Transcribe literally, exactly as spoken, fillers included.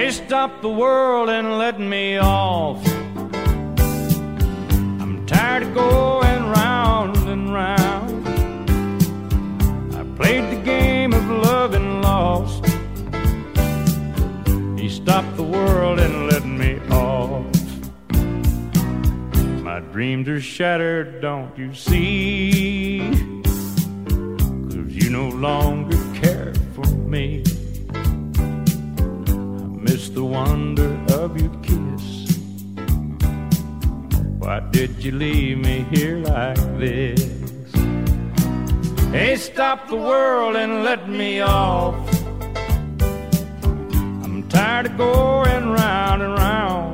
Hey, stop the world and let me off. I'm tired of going round and round. I played the game of love and lost. He stopped the world and let me off. My dreams are shattered, don't you see? 'Cause you no longer care for me. Miss the wonder of your kiss. Why did you leave me here like this? Hey, stop the world and let me off. I'm tired of going round and round.